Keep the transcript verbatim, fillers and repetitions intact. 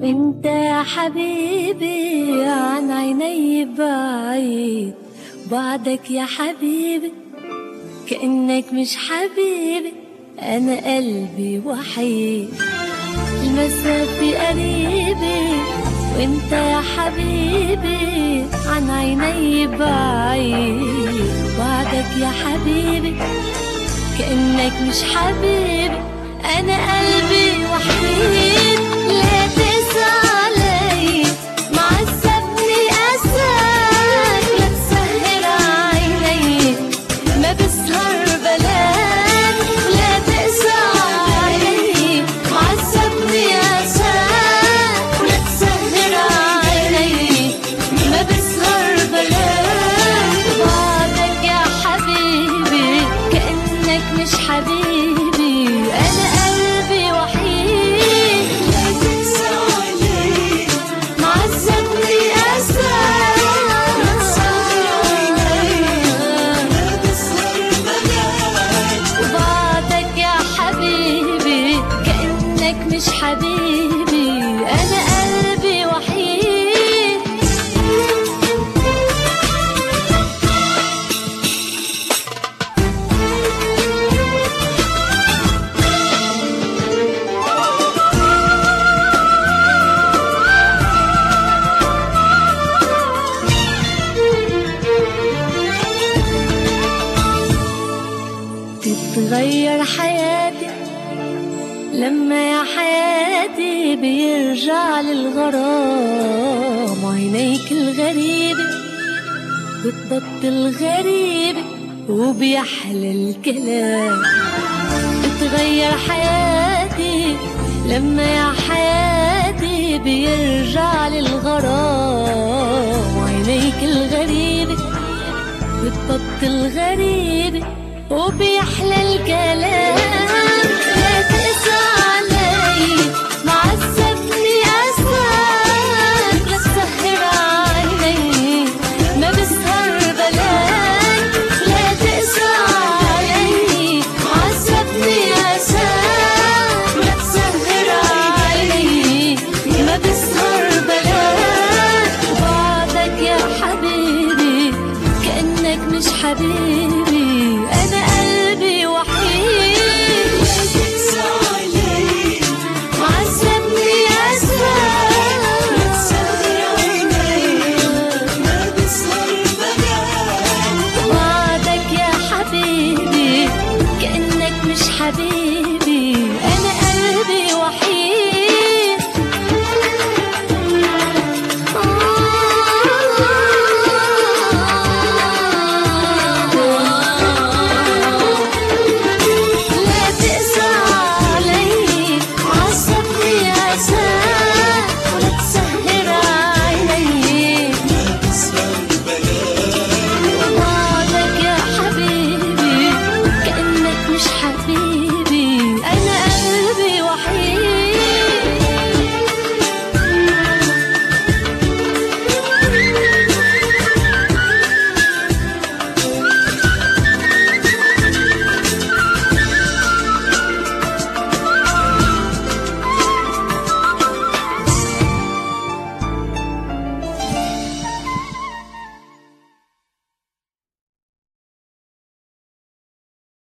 انت يا حبيبي عن عيني بعيد، بعدك يا حبيبي كأنك مش حبيبي، أنا قلبي وحيد المسافة قريبة، وانت يا حبيبي عن عيني بعيد، بعدك يا حبيبي كأنك مش حبيبي، أنا قلبي وحيد. لا تقسى علي معذبني أساك، لا تسهر عيني ما بسهر بلاك، لا تقسى علي معذبني أساك، لا تسهر عيني ما بسهر بلاك، بعدك يا حبيبي كأنك مش حبيبي، أنا قلبي وحيد. لا تقسى علي معذبني أساك، لا تسهر عيني ما بسهر بلاك، بعدك يا حبيبي كأنك مش حبيبي، أنا قلبي وحيد. تتغير حياتي لما يا حياتي بيرجع للغرام، عينيك الغريبة بتبطل غريبة وبيحلى الكلام. تتغير حياتي لما يا حياتي بيرجع للغرام، عينيك الغريبة بتبطل غريبة وبيحلى الكلام. لا تقسى علي معذبني أساك، لا تسهر عيني ما بسهر بلاك، لا تقسى علي معذبني أساك، لا تسهر عيني ما بسهر بلاك، بعدك يا حبيبي كأنك مش حبيبي،